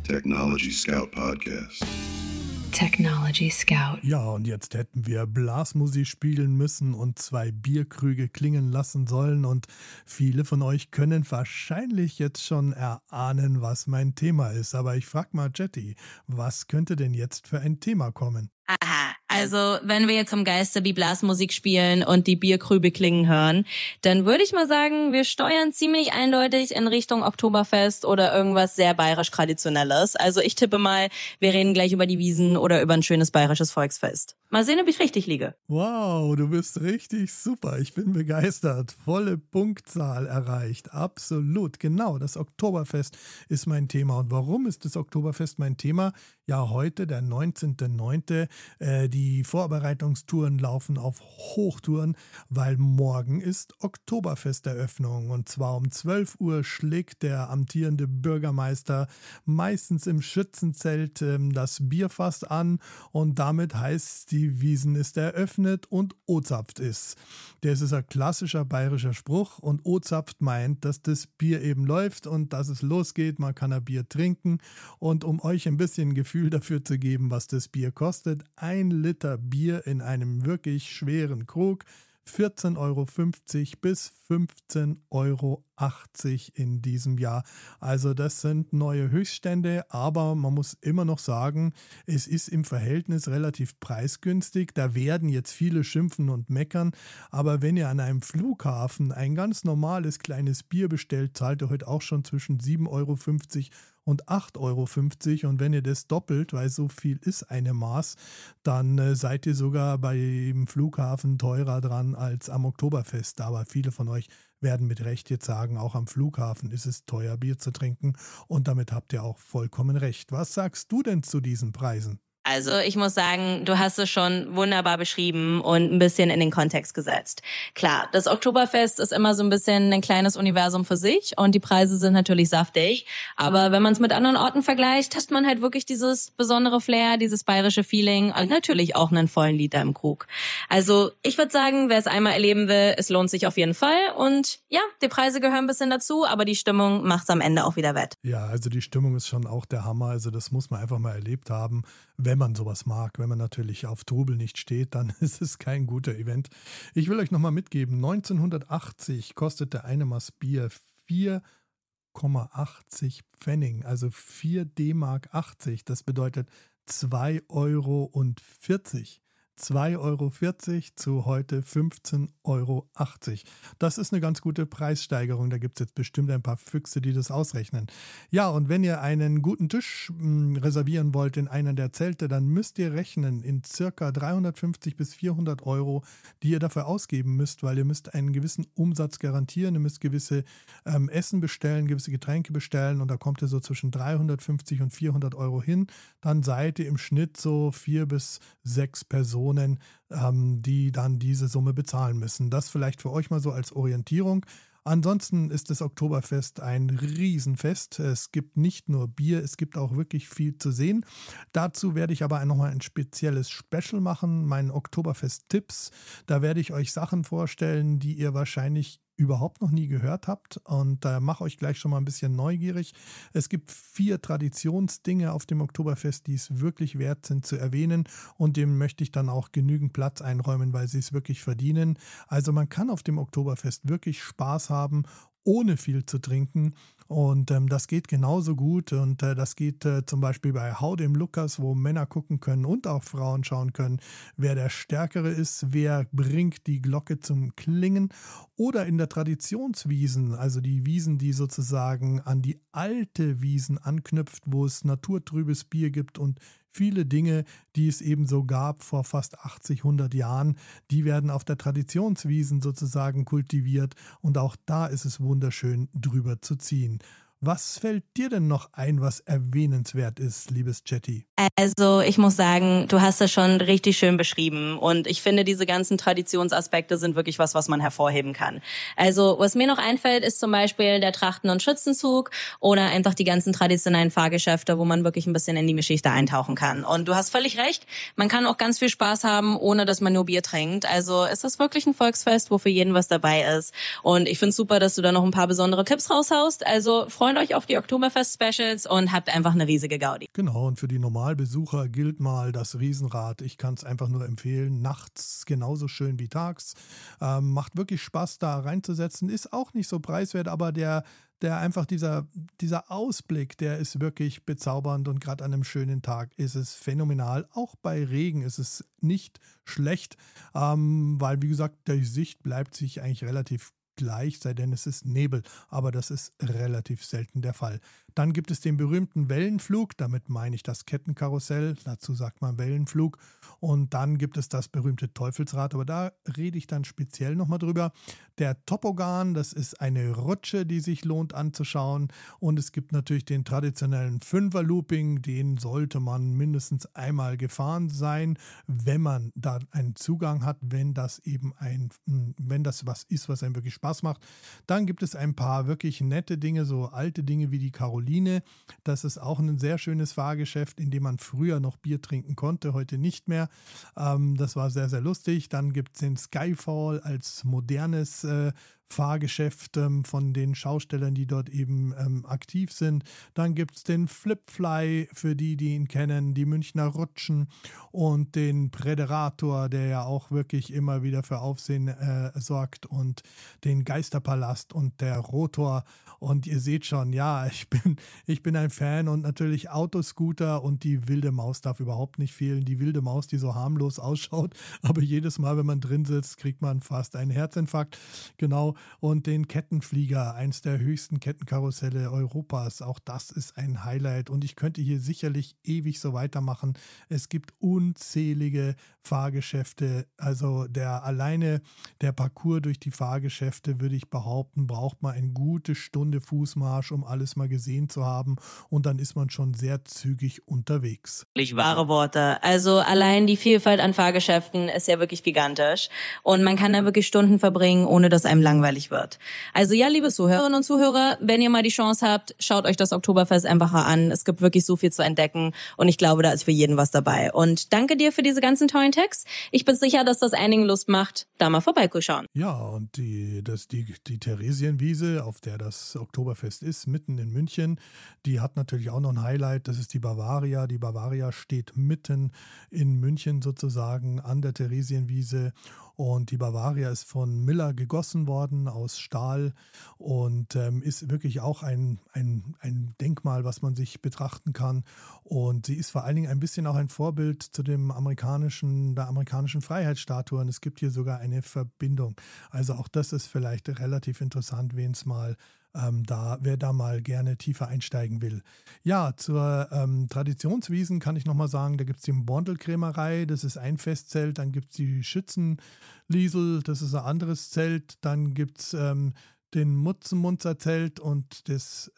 Technology Scout Podcast. Technology Scout. Ja, und jetzt hätten wir Blasmusik spielen müssen und 2 Bierkrüge klingen lassen sollen. Und viele von euch können wahrscheinlich jetzt schon erahnen, was mein Thema ist. Aber ich frage mal Jetty, was könnte denn jetzt für ein Thema kommen? Aha, also wenn wir jetzt vom Geiste wie Blasmusik spielen und die Bierkrüge klingen hören, dann würde ich mal sagen, wir steuern ziemlich eindeutig in Richtung Oktoberfest oder irgendwas sehr bayerisch-traditionelles. Also ich tippe mal, wir reden gleich über die Wiesn oder über ein schönes bayerisches Volksfest. Mal sehen, ob ich richtig liege. Wow, du bist richtig super. Ich bin begeistert. Volle Punktzahl erreicht. Absolut. Genau, das Oktoberfest ist mein Thema. Und warum ist das Oktoberfest mein Thema? Ja, heute, der 19.09. Die Vorbereitungstouren laufen auf Hochtouren, weil morgen ist Oktoberfesteröffnung. Und zwar um 12 Uhr schlägt der amtierende Bürgermeister meistens im Schützenzelt das Bierfass an. Und damit heißt, die Wiesn ist eröffnet und O-zapft ist. Das ist ein klassischer bayerischer Spruch und O-zapft meint, dass das Bier eben läuft und dass es losgeht, man kann ein Bier trinken. Und um euch ein bisschen Gefühl dafür zu geben, was das Bier kostet, 1 Liter Bier in einem wirklich schweren Krug, 14,50 Euro bis 15,80 Euro in diesem Jahr. Also das sind neue Höchststände, aber man muss immer noch sagen, es ist im Verhältnis relativ preisgünstig. Da werden jetzt viele schimpfen und meckern, aber wenn ihr an einem Flughafen ein ganz normales kleines Bier bestellt, zahlt ihr heute auch schon zwischen 7,50 Euro und 8,50 Euro. Und wenn ihr das doppelt, weil so viel ist eine Maß, dann seid ihr sogar beim Flughafen teurer dran als am Oktoberfest. Aber viele von euch werden mit Recht jetzt sagen, auch am Flughafen ist es teuer, Bier zu trinken. Und damit habt ihr auch vollkommen recht. Was sagst du denn zu diesen Preisen? Also ich muss sagen, du hast es schon wunderbar beschrieben und ein bisschen in den Kontext gesetzt. Klar, das Oktoberfest ist immer so ein bisschen ein kleines Universum für sich und die Preise sind natürlich saftig. Aber wenn man es mit anderen Orten vergleicht, hat man halt wirklich dieses besondere Flair, dieses bayerische Feeling und natürlich auch einen vollen Liter im Krug. Also ich würde sagen, wer es einmal erleben will, es lohnt sich auf jeden Fall. Und ja, die Preise gehören ein bisschen dazu, aber die Stimmung macht es am Ende auch wieder wett. Ja, also die Stimmung ist schon auch der Hammer. Also das muss man einfach mal erlebt haben, wenn man sowas mag. Wenn man natürlich auf Trubel nicht steht, dann ist es kein guter Event. Ich will euch nochmal mitgeben, 1980 kostete eine Maß Bier 4,80 Pfennig, also 4 D-Mark 80. Das bedeutet 2,40 Euro. 2,40 Euro zu heute 15,80 Euro. Das ist eine ganz gute Preissteigerung. Da gibt es jetzt bestimmt ein paar Füchse, die das ausrechnen. Ja, und wenn ihr einen guten Tisch reservieren wollt in einer der Zelte, dann müsst ihr rechnen in circa 350 bis 400 Euro, die ihr dafür ausgeben müsst, weil ihr müsst einen gewissen Umsatz garantieren. Ihr müsst gewisse Essen bestellen, gewisse Getränke bestellen und da kommt ihr so zwischen 350 und 400 Euro hin. Dann seid ihr im Schnitt so 4 bis 6 Personen, die dann diese Summe bezahlen müssen. Das vielleicht für euch mal so als Orientierung. Ansonsten ist das Oktoberfest ein Riesenfest. Es gibt nicht nur Bier, es gibt auch wirklich viel zu sehen. Dazu werde ich aber nochmal ein spezielles Special machen, meinen Oktoberfest-Tipps. Da werde ich euch Sachen vorstellen, die ihr wahrscheinlich überhaupt noch nie gehört habt und da mache euch gleich schon mal ein bisschen neugierig. Es gibt 4 Traditionsdinge auf dem Oktoberfest, die es wirklich wert sind zu erwähnen und dem möchte ich dann auch genügend Platz einräumen, weil sie es wirklich verdienen. Also man kann auf dem Oktoberfest wirklich Spaß haben, ohne viel zu trinken und das geht genauso gut und das geht zum Beispiel bei Hau dem Lukas, wo Männer gucken können und auch Frauen schauen können, wer der Stärkere ist, wer bringt die Glocke zum Klingen oder in der Traditionswiesn, also die Wiesn, die sozusagen an die alte Wiesn anknüpft, wo es naturtrübes Bier gibt und viele Dinge, die es eben so gab vor fast 80, 100 Jahren, die werden auf der Traditionswiesn sozusagen kultiviert und auch da ist es wunderschön drüber zu ziehen. Was fällt dir denn noch ein, was erwähnenswert ist, liebes Jetty? Also ich muss sagen, du hast das schon richtig schön beschrieben und ich finde, diese ganzen Traditionsaspekte sind wirklich was man hervorheben kann. Also was mir noch einfällt, ist zum Beispiel der Trachten- und Schützenzug oder einfach die ganzen traditionellen Fahrgeschäfte, wo man wirklich ein bisschen in die Geschichte eintauchen kann. Und du hast völlig recht, man kann auch ganz viel Spaß haben, ohne dass man nur Bier trinkt. Also es ist wirklich ein Volksfest, wo für jeden was dabei ist. Und ich finde es super, dass du da noch ein paar besondere Tipps raushaust. Also freue freut euch auf die Oktoberfest-Specials und habt einfach eine riesige Gaudi. Genau, und für die Normalbesucher gilt mal das Riesenrad. Ich kann es einfach nur empfehlen. Nachts genauso schön wie tags. Macht wirklich Spaß, da reinzusetzen. Ist auch nicht so preiswert, aber der einfach dieser Ausblick, der ist wirklich bezaubernd und gerade an einem schönen Tag ist es phänomenal. Auch bei Regen ist es nicht schlecht, weil wie gesagt, die Sicht bleibt sich eigentlich relativ gleich, sei denn es ist Nebel, aber das ist relativ selten der Fall. Dann gibt es den berühmten Wellenflug, damit meine ich das Kettenkarussell, dazu sagt man Wellenflug. Und dann gibt es das berühmte Teufelsrad, aber da rede ich dann speziell nochmal drüber. Der Toboggan, das ist eine Rutsche, die sich lohnt anzuschauen. Und es gibt natürlich den traditionellen Fünfer-Looping, den sollte man mindestens einmal gefahren sein, wenn man da einen Zugang hat, wenn das was ist, was einem wirklich Spaß macht. Dann gibt es ein paar wirklich nette Dinge, so alte Dinge wie die Caroline. Das ist auch ein sehr schönes Fahrgeschäft, in dem man früher noch Bier trinken konnte, heute nicht mehr. Das war sehr, sehr lustig. Dann gibt es den Skyfall als modernes Fahrgeschäft von den Schaustellern, die dort eben aktiv sind. Dann gibt es den Flipfly für die ihn kennen, die Münchner Rutschen und den Präderator, der ja auch wirklich immer wieder für Aufsehen sorgt, und den Geisterpalast und der Rotor. Und ihr seht schon, ja, ich bin ein Fan, und natürlich Autoscooter und die wilde Maus darf überhaupt nicht fehlen. Die wilde Maus, die so harmlos ausschaut, aber jedes Mal, wenn man drin sitzt, kriegt man fast einen Herzinfarkt. Genau. Und den Kettenflieger, eins der höchsten Kettenkarusselle Europas. Auch das ist ein Highlight, und ich könnte hier sicherlich ewig so weitermachen. Es gibt unzählige Fahrgeschäfte. Also der Parcours durch die Fahrgeschäfte, würde ich behaupten, braucht man eine gute Stunde Fußmarsch, um alles mal gesehen zu haben, und dann ist man schon sehr zügig unterwegs. Wahre Worte. Also allein die Vielfalt an Fahrgeschäften ist ja wirklich gigantisch, und man kann da wirklich Stunden verbringen, ohne dass einem langweilig wird. Also ja, liebe Zuhörerinnen und Zuhörer, wenn ihr mal die Chance habt, schaut euch das Oktoberfest einfach an. Es gibt wirklich so viel zu entdecken, und ich glaube, da ist für jeden was dabei. Und danke dir für diese ganzen tollen Texte. Ich bin sicher, dass das einigen Lust macht, da mal vorbeizuschauen. Ja, und die Theresienwiese, auf der das Oktoberfest ist, mitten in München, die hat natürlich auch noch ein Highlight. Das ist die Bavaria. Die Bavaria steht mitten in München sozusagen an der Theresienwiese. Und die Bavaria ist von Miller gegossen worden aus Stahl und ist wirklich auch ein Denkmal, was man sich betrachten kann. Und sie ist vor allen Dingen ein bisschen auch ein Vorbild zu der amerikanischen Freiheitsstatue. Und es gibt hier sogar eine Verbindung. Also auch das ist vielleicht relativ interessant, wer da mal gerne tiefer einsteigen will. Ja, zur Traditionswiesen kann ich nochmal sagen, da gibt es die Bondelkrämerei, das ist ein Festzelt, dann gibt es die Schützenliesel, das ist ein anderes Zelt, dann gibt es den Mutzenmunzer-Zelt und das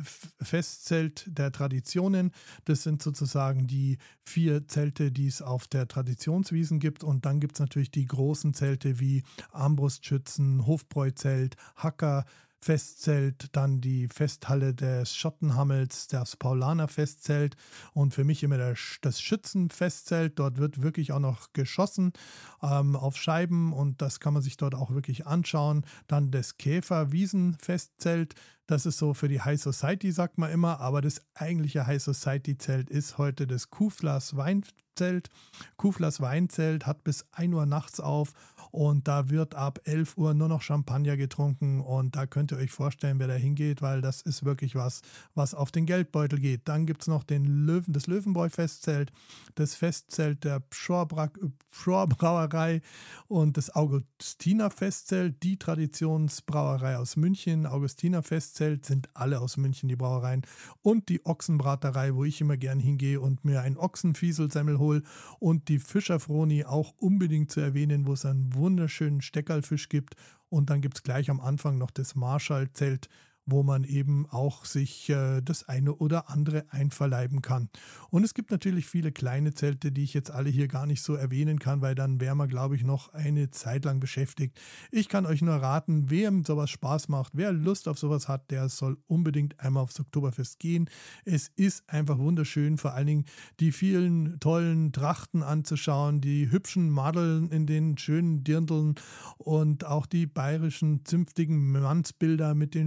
Festzelt der Traditionen. Das sind sozusagen die 4 Zelte, die es auf der Traditionswiesen gibt. Und dann gibt es natürlich die großen Zelte wie Armbrustschützen, Hofbräuzelt, Hacker, Festzelt, dann die Festhalle des Schottenhammels, das Paulaner-Festzelt und für mich immer das Schützenfestzelt. Dort wird wirklich auch noch geschossen auf Scheiben, und das kann man sich dort auch wirklich anschauen. Dann das Käfer-Wiesen-Festzelt. Das ist so für die High Society, sagt man immer, aber das eigentliche High Society-Zelt ist heute das Kuflers Weinzelt. Kuflers Weinzelt hat bis 1 Uhr nachts auf, und da wird ab 11 Uhr nur noch Champagner getrunken, und da könnt ihr euch vorstellen, wer da hingeht, weil das ist wirklich was auf den Geldbeutel geht. Dann gibt es noch das Löwenbräu-Festzelt, das Festzelt der Pschorr-Brauerei und das Augustiner-Festzelt, die Traditionsbrauerei aus München. Augustiner-Festzelt sind alle aus München, die Brauereien, und die Ochsenbraterei, wo ich immer gern hingehe und mir ein Ochsenfieselsemmel hole, und die Fischerfroni auch unbedingt zu erwähnen, wo es einen wunderschönen Steckerlfisch gibt. Und dann gibt es gleich am Anfang noch das Marschallzelt, wo man eben auch sich das eine oder andere einverleiben kann. Und es gibt natürlich viele kleine Zelte, die ich jetzt alle hier gar nicht so erwähnen kann, weil dann wären wir, glaube ich, noch eine Zeit lang beschäftigt. Ich kann euch nur raten, wem sowas Spaß macht, wer Lust auf sowas hat, der soll unbedingt einmal aufs Oktoberfest gehen. Es ist einfach wunderschön, vor allen Dingen die vielen tollen Trachten anzuschauen, die hübschen Madeln in den schönen Dirndln und auch die bayerischen zünftigen Mannsbilder mit den schönen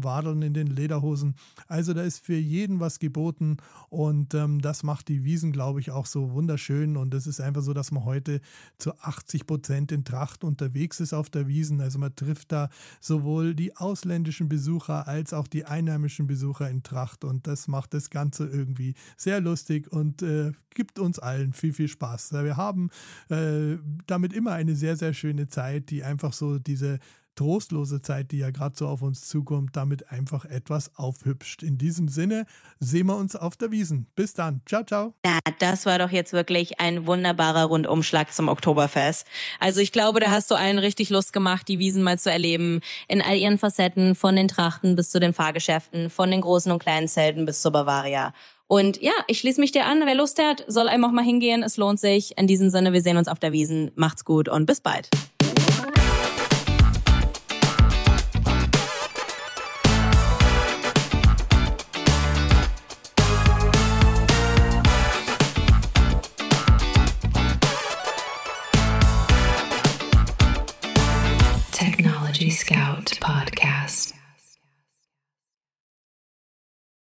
schönen Wadeln, in den Lederhosen. Also da ist für jeden was geboten und das macht die Wiesn, glaube ich, auch so wunderschön. Und es ist einfach so, dass man heute zu 80% in Tracht unterwegs ist auf der Wiesn. Also man trifft da sowohl die ausländischen Besucher als auch die einheimischen Besucher in Tracht. Und das macht das Ganze irgendwie sehr lustig und gibt uns allen viel, viel Spaß. Wir haben damit immer eine sehr, sehr schöne Zeit, die einfach so diese trostlose Zeit, die ja gerade so auf uns zukommt, damit einfach etwas aufhübscht. In diesem Sinne sehen wir uns auf der Wiesn. Bis dann. Ciao, ciao. Ja, das war doch jetzt wirklich ein wunderbarer Rundumschlag zum Oktoberfest. Also ich glaube, da hast du allen richtig Lust gemacht, die Wiesn mal zu erleben, in all ihren Facetten, von den Trachten bis zu den Fahrgeschäften, von den großen und kleinen Zelten bis zur Bavaria. Und ja, ich schließe mich dir an. Wer Lust hat, soll einfach mal hingehen. Es lohnt sich. In diesem Sinne, wir sehen uns auf der Wiesn. Macht's gut und bis bald. Technology Scout Podcast.